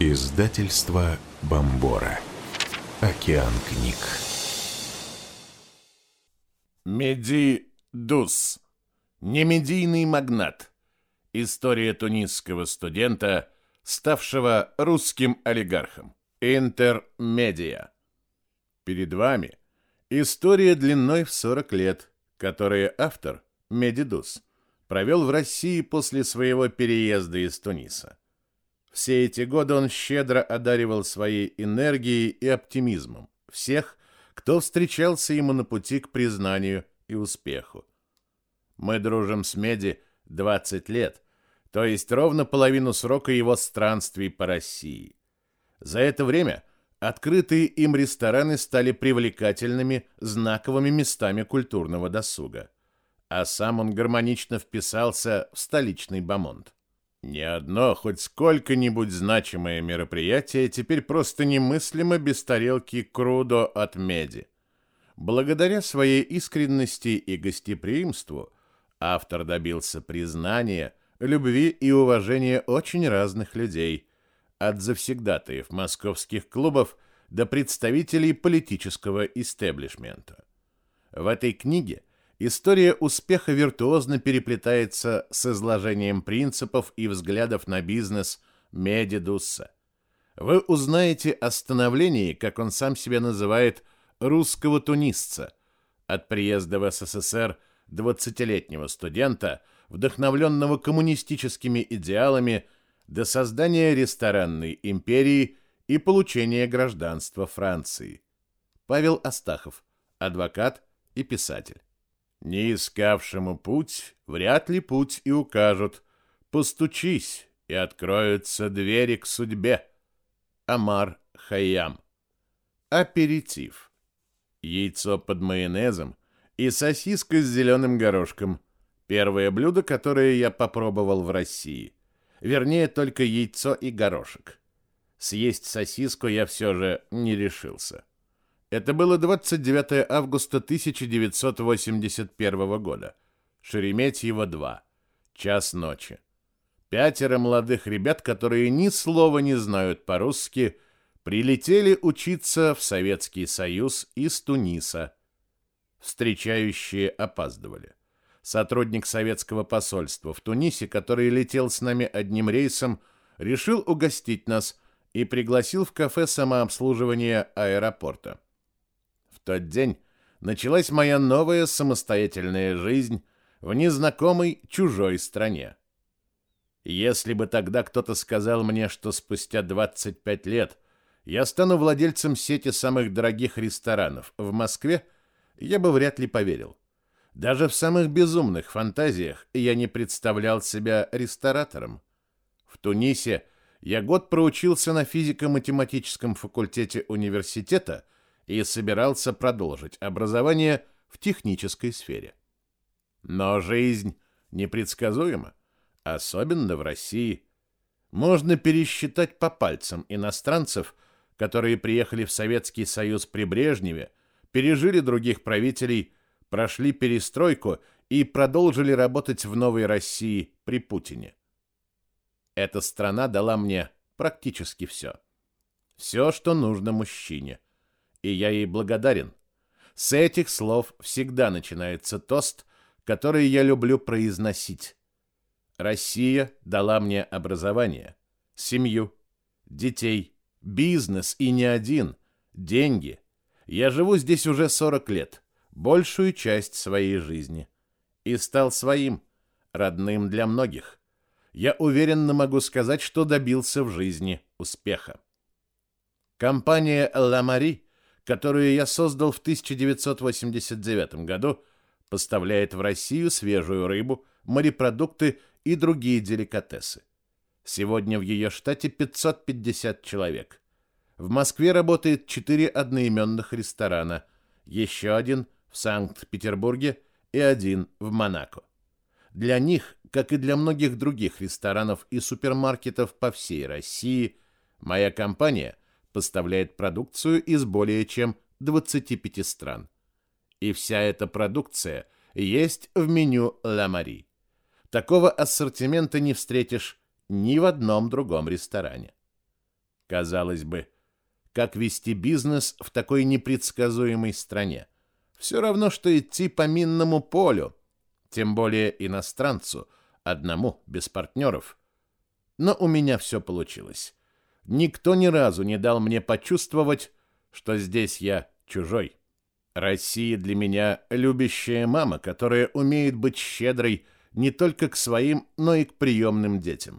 Издательство Бомбора. Океан книг. Меди Дус. Немедийный магнат. История тунисского студента, ставшего русским олигархом. Интермедия. Перед вами история длиной в 40 лет, которую автор, Меди Дус, провел в России после своего переезда из Туниса. Все эти годы он щедро одаривал своей энергией и оптимизмом всех, кто встречался ему на пути к признанию и успеху. Мы дружим с Меди 20 лет, то есть ровно половину срока его странствий по России. За это время открытые им рестораны стали привлекательными, знаковыми местами культурного досуга, а сам он гармонично вписался в столичный бомонд. Ни одно хоть сколько-нибудь значимое мероприятие теперь просто немыслимо без тарелки крудо от Меди. Благодаря своей искренности и гостеприимству автор добился признания, любви и уважения очень разных людей, от завсегдатаев московских клубов до представителей политического истеблишмента. В этой книге история успеха виртуозно переплетается с изложением принципов и взглядов на бизнес Меди Дуса. Вы узнаете о становлении, как он сам себя называет, русского тунисца, от приезда в СССР 20-летнего студента, вдохновленного коммунистическими идеалами, до создания ресторанной империи и получения гражданства Франции. Павел Астахов, адвокат и писатель. Не искавшему путь вряд ли путь и укажут. Постучись, и откроются двери к судьбе. Омар Хайям. Аперитив. Яйцо под майонезом и сосиска с зеленым горошком. Первое блюдо, которое я попробовал в России. Вернее, только яйцо и горошек. Съесть сосиску я все же не решился. Это было 29 августа 1981 года. Шереметьево 2. Час ночи. 5 молодых ребят, которые ни слова не знают по-русски, прилетели учиться в Советский Союз из Туниса. Встречающие опаздывали. Сотрудник советского посольства в Тунисе, который летел с нами одним рейсом, решил угостить нас и пригласил в кафе самообслуживания аэропорта. В тот день началась моя новая самостоятельная жизнь в незнакомой чужой стране. Если бы тогда кто-то сказал мне, что спустя 25 лет я стану владельцем сети самых дорогих ресторанов в Москве, я бы вряд ли поверил. Даже в самых безумных фантазиях я не представлял себя ресторатором. В Тунисе я год проучился на физико-математическом факультете университета и собирался продолжить образование в технической сфере. Но жизнь непредсказуема, особенно в России. Можно пересчитать по пальцам иностранцев, которые приехали в Советский Союз при Брежневе, пережили других правителей, прошли перестройку и продолжили работать в новой России при Путине. Эта страна дала мне практически все. Все, что нужно мужчине. И я ей благодарен. С этих слов всегда начинается тост, который я люблю произносить. Россия дала мне образование, семью, детей, бизнес и не один, деньги. Я живу здесь уже 40 лет, большую часть своей жизни. И стал своим, родным для многих. Я уверенно могу сказать, что добился в жизни успеха. Компания «Ла Мари», которую я создал в 1989 году, поставляет в Россию свежую рыбу, морепродукты и другие деликатесы. Сегодня в ее штате 550 человек. В Москве работает 4 одноименных ресторана, еще один в Санкт-Петербурге и один в Монако. Для них, как и для многих других ресторанов и супермаркетов по всей России, моя компания поставляет продукцию из более чем 25 стран. И вся эта продукция есть в меню «Ла Мари». Такого ассортимента не встретишь ни в одном другом ресторане. Казалось бы, как вести бизнес в такой непредсказуемой стране? Все равно, что идти по минному полю, тем более иностранцу, одному, без партнеров. Но у меня все получилось. Никто ни разу не дал мне почувствовать, что здесь я чужой. Россия для меня любящая мама, которая умеет быть щедрой не только к своим, но и к приемным детям.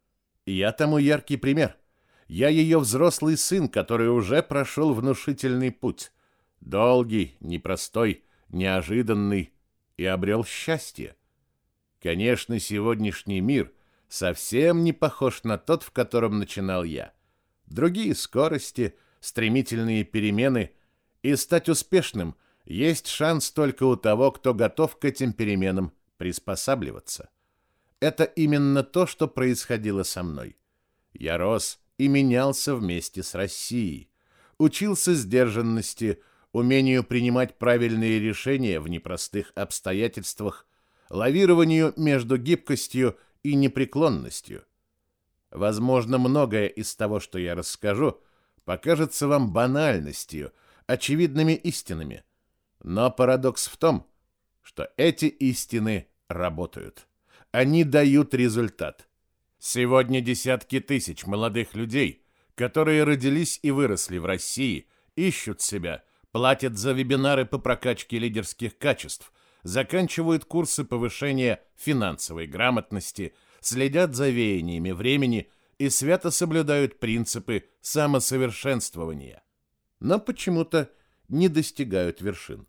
Я тому яркий пример. Я ее взрослый сын, который уже прошел внушительный путь. Долгий, непростой, неожиданный, и обрел счастье. Конечно, сегодняшний мир совсем не похож на тот, в котором начинал я. Другие скорости, стремительные перемены, и стать успешным есть шанс только у того, кто готов к этим переменам приспосабливаться. Это именно то, что происходило со мной. Я рос и менялся вместе с Россией, учился сдержанности, умению принимать правильные решения в непростых обстоятельствах, лавированию между гибкостью и непреклонностью. Возможно, многое из того, что я расскажу, покажется вам банальностью, очевидными истинами. Но парадокс в том, что эти истины работают. Они дают результат. Сегодня десятки тысяч молодых людей, которые родились и выросли в России, ищут себя, платят за вебинары по прокачке лидерских качеств, заканчивают курсы повышения финансовой грамотности, следят за веяниями времени и свято соблюдают принципы самосовершенствования. Но почему-то не достигают вершин.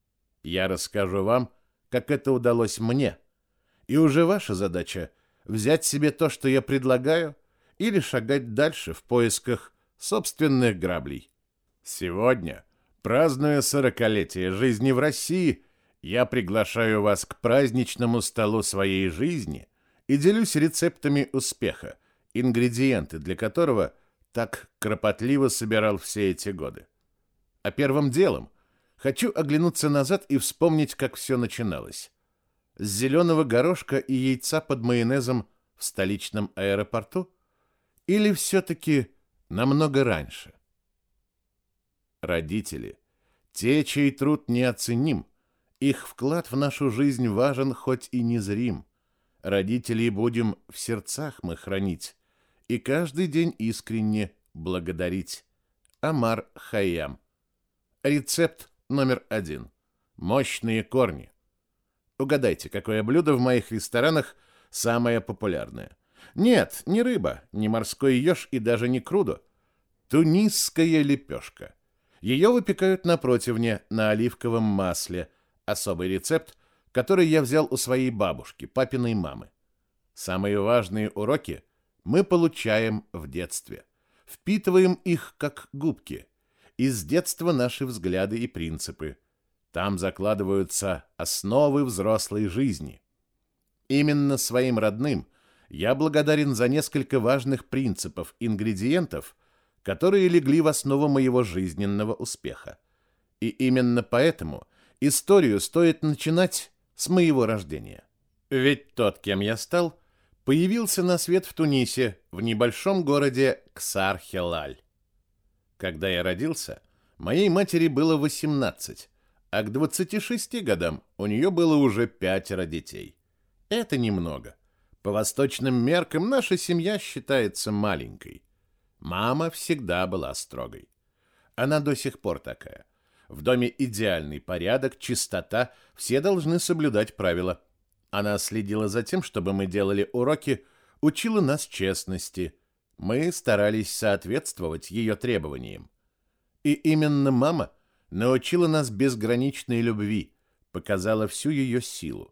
Я расскажу вам, как это удалось мне. И уже ваша задача — взять себе то, что я предлагаю, или шагать дальше в поисках собственных граблей. Сегодня, празднуя 40-летие жизни в России, я приглашаю вас к праздничному столу своей жизни и делюсь рецептами успеха, ингредиенты для которого так кропотливо собирал все эти годы. А первым делом хочу оглянуться назад и вспомнить, как все начиналось. С зеленого горошка и яйца под майонезом в столичном аэропорту? Или все-таки намного раньше? Родители, те, чей труд неоценим, их вклад в нашу жизнь важен, хоть и незрим. Родителей будем в сердцах мы хранить и каждый день искренне благодарить. Омар Хайям. Рецепт номер 1. Мощные корни. Угадайте, какое блюдо в моих ресторанах самое популярное? Нет, не рыба, не морской еж и даже не крудо. Тунисская лепешка. Ее выпекают на противне на оливковом масле. Особый рецепт, который я взял у своей бабушки, папиной мамы. Самые важные уроки мы получаем в детстве. Впитываем их как губки. Из детства наши взгляды и принципы. Там закладываются основы взрослой жизни. Именно своим родным я благодарен за несколько важных принципов, ингредиентов, которые легли в основу моего жизненного успеха. И именно поэтому историю стоит начинать с моего рождения. Ведь тот, кем я стал, появился на свет в Тунисе, в небольшом городе Ксар-Хелаль. Когда я родился, моей матери было 18, а к 26 годам у нее было уже 5 детей. Это немного. По восточным меркам наша семья считается маленькой. Мама всегда была строгой. Она до сих пор такая. В доме идеальный порядок, чистота, все должны соблюдать правила. Она следила за тем, чтобы мы делали уроки, учила нас честности. Мы старались соответствовать ее требованиям. И именно мама научила нас безграничной любви, показала всю ее силу.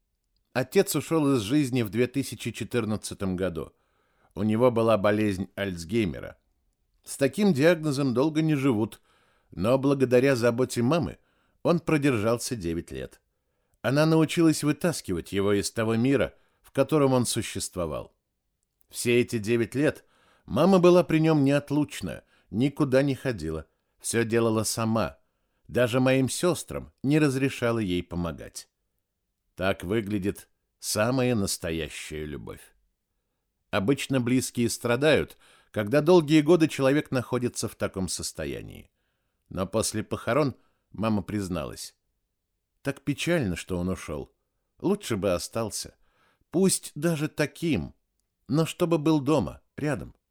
Отец ушел из жизни в 2014 году. У него была болезнь Альцгеймера. С таким диагнозом долго не живут, но благодаря заботе мамы он продержался 9 лет. Она научилась вытаскивать его из того мира, в котором он существовал. Все эти 9 лет мама была при нем неотлучна, никуда не ходила, все делала сама, даже моим сестрам не разрешала ей помогать. Так выглядит самая настоящая любовь. Обычно близкие страдают, когда долгие годы человек находится в таком состоянии. Но после похорон мама призналась: так печально, что он ушел. Лучше бы остался. Пусть даже таким, но чтобы был дома, рядом.